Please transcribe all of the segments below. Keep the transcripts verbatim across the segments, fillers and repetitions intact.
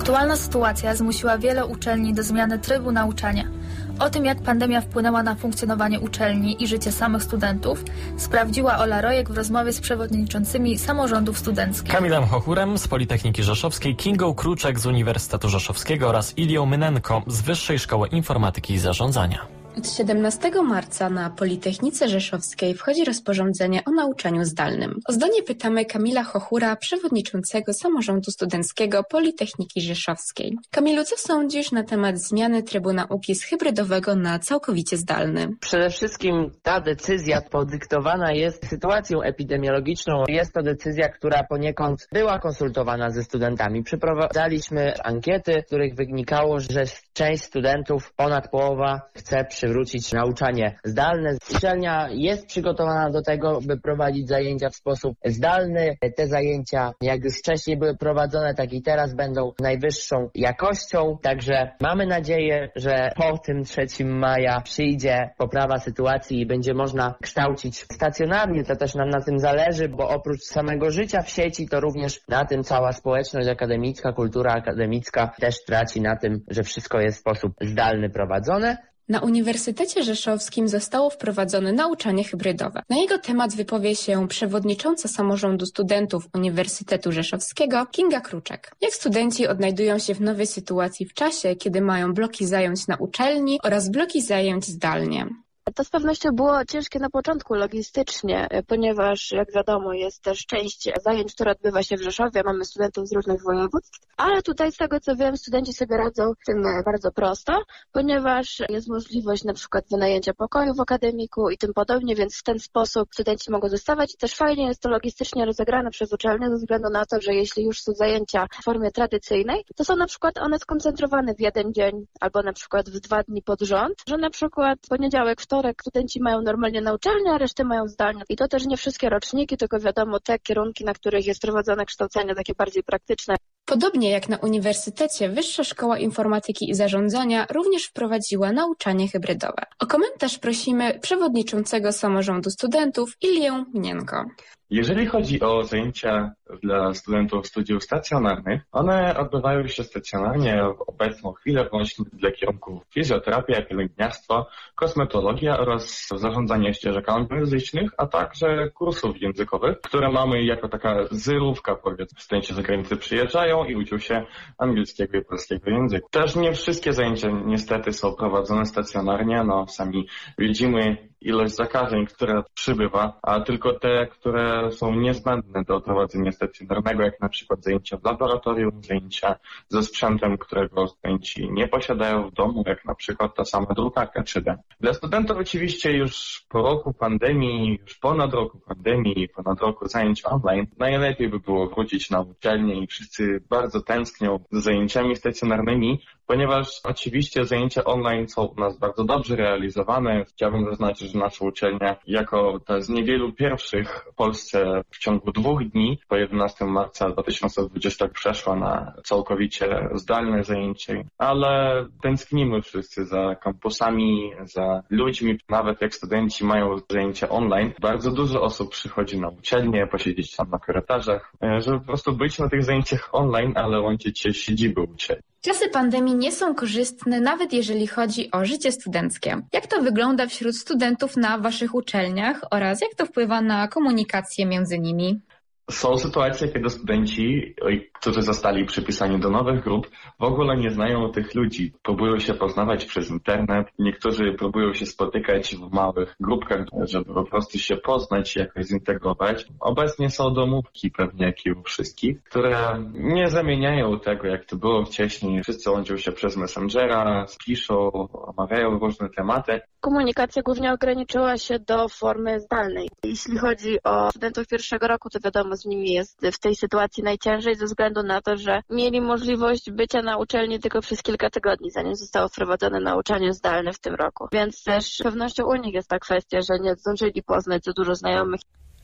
Aktualna sytuacja zmusiła wiele uczelni do zmiany trybu nauczania. O tym, jak pandemia wpłynęła na funkcjonowanie uczelni i życie samych studentów, sprawdziła Ola Rojek w rozmowie z przewodniczącymi samorządów studenckich. Kamilem Hochurem z Politechniki Rzeszowskiej, Kingą Kruczek z Uniwersytetu Rzeszowskiego oraz Ilią Mynenko z Wyższej Szkoły Informatyki i Zarządzania. Od siedemnastego marca na Politechnice Rzeszowskiej wchodzi rozporządzenie o nauczaniu zdalnym. O zdanie pytamy Kamila Hochura, przewodniczącego Samorządu Studenckiego Politechniki Rzeszowskiej. Kamilu, co sądzisz na temat zmiany trybu nauki z hybrydowego na całkowicie zdalny? Przede wszystkim ta decyzja podyktowana jest sytuacją epidemiologiczną. Jest to decyzja, która poniekąd była konsultowana ze studentami. Przeprowadzaliśmy ankiety, z których wynikało, że część studentów, ponad połowa, chce przywrócić nauczanie zdalne. Uczelnia jest przygotowana do tego, by prowadzić zajęcia w sposób zdalny. Te zajęcia, jak już wcześniej były prowadzone, tak i teraz będą najwyższą jakością. Także mamy nadzieję, że po tym trzeciego maja przyjdzie poprawa sytuacji i będzie można kształcić stacjonarnie. To też nam na tym zależy, bo oprócz samego życia w sieci, to również na tym cała społeczność akademicka, kultura akademicka też traci na tym, że wszystko jest w sposób zdalny prowadzone. Na Uniwersytecie Rzeszowskim zostało wprowadzone nauczanie hybrydowe. Na jego temat wypowie się przewodnicząca Samorządu Studentów Uniwersytetu Rzeszowskiego Kinga Kruczek. Jak studenci odnajdują się w nowej sytuacji w czasie, kiedy mają bloki zajęć na uczelni oraz bloki zajęć zdalnie? To z pewnością było ciężkie na początku logistycznie, ponieważ jak wiadomo jest też część zajęć, która odbywa się w Rzeszowie, mamy studentów z różnych województw, ale tutaj z tego co wiem studenci sobie radzą z tym bardzo prosto, ponieważ jest możliwość na przykład wynajęcia pokoju w akademiku i tym podobnie, więc w ten sposób studenci mogą zostawać i też fajnie jest to logistycznie rozegrane przez uczelnię ze względu na to, że jeśli już są zajęcia w formie tradycyjnej, to są na przykład one skoncentrowane w jeden dzień albo na przykład w dwa dni pod rząd, że na przykład poniedziałek, wtorek studenci mają normalnie na uczelni, a resztę mają zdalnie. I to też nie wszystkie roczniki, tylko wiadomo te kierunki, na których jest prowadzone kształcenie takie bardziej praktyczne. Podobnie jak na Uniwersytecie, Wyższa Szkoła Informatyki i Zarządzania również wprowadziła nauczanie hybrydowe. O komentarz prosimy przewodniczącego Samorządu Studentów Ilię Mnienko. Jeżeli chodzi o zajęcia dla studentów studiów stacjonarnych, one odbywają się stacjonarnie w obecną chwilę właśnie dla kierunków fizjoterapia, pielęgniarstwo, kosmetologia oraz zarządzanie ścieżekami muzycznych, a także kursów językowych, które mamy jako taka zerówka, powiedzmy. Studenci z zagranicy przyjeżdżają i uczą się angielskiego i polskiego języka. Też nie wszystkie zajęcia niestety są prowadzone stacjonarnie, no sami widzimy ilość zakażeń, która przybywa, a tylko te, które są niezbędne do prowadzenia stacjonarnego, jak na przykład zajęcia w laboratorium, zajęcia ze sprzętem, którego studenci nie posiadają w domu, jak na przykład ta sama drukarka trzy D. Dla studentów oczywiście już po roku pandemii, już ponad roku pandemii, ponad roku zajęć online, najlepiej by było wrócić na uczelnię i wszyscy bardzo tęsknią za zajęciami stacjonarnymi, ponieważ oczywiście zajęcia online są u nas bardzo dobrze realizowane. Chciałbym zaznaczyć, że nasza uczelnia jako ta z niewielu pierwszych w Polsce w ciągu dwóch dni po jedenastego marca dwa tysiące dwudziestego przeszła na całkowicie zdalne zajęcie, ale tęsknimy wszyscy za kampusami, za ludźmi. Nawet jak studenci mają zajęcia online, bardzo dużo osób przychodzi na uczelnię, posiedzieć tam na korytarzach, żeby po prostu być na tych zajęciach online, ale łączyć się z siedziby uczelni. Czasy pandemii nie są korzystne, nawet jeżeli chodzi o życie studenckie. Jak to wygląda wśród studentów na waszych uczelniach oraz jak to wpływa na komunikację między nimi? Są sytuacje, kiedy studenci, którzy zostali przypisani do nowych grup, w ogóle nie znają tych ludzi. Próbują się poznawać przez internet. Niektórzy próbują się spotykać w małych grupkach, żeby po prostu się poznać i jakoś zintegrować. Obecnie są domówki pewnie, jak i u wszystkich, które nie zamieniają tego, jak to było wcześniej. Wszyscy łączą się przez Messengera, piszą, omawiają różne tematy. Komunikacja głównie ograniczyła się do formy zdalnej. Jeśli chodzi o studentów pierwszego roku, to wiadomo, z nimi jest w tej sytuacji najciężej ze względu na to, że mieli możliwość bycia na uczelni tylko przez kilka tygodni, zanim zostało wprowadzone nauczanie zdalne w tym roku. Więc też z pewnością u nich jest ta kwestia, że nie zdążyli poznać za dużo znajomych.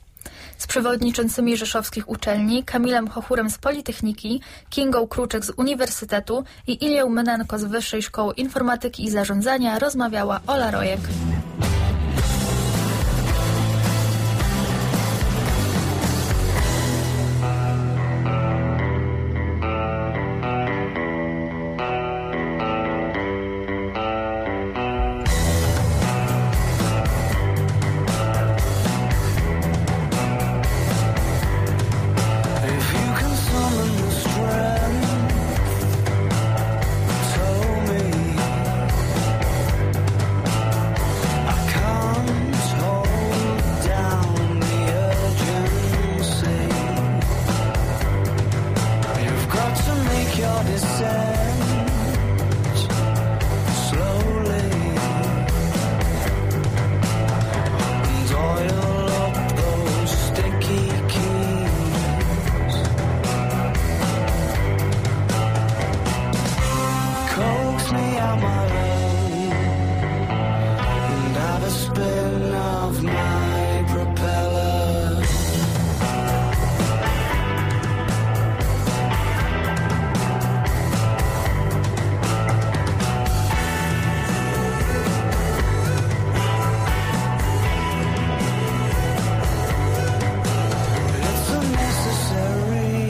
Z przewodniczącymi rzeszowskich uczelni Kamilem Hochurem z Politechniki, Kingą Kruczek z Uniwersytetu i Ilią Mynenko z Wyższej Szkoły Informatyki i Zarządzania rozmawiała Ola Rojek. coax me out my love, and have a spin of my propeller. It's unnecessary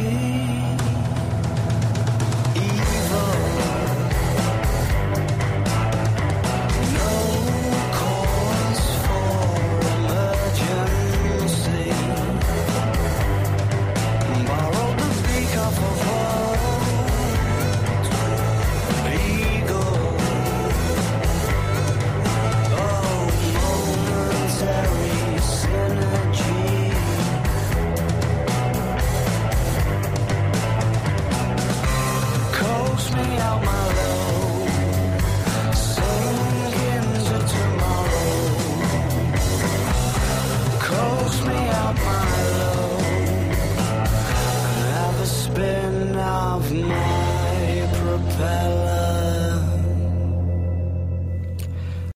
evil. No cause for emergency. Borrowed the beak off of old eagle. Oh, momentary synergy. Coax me out my love.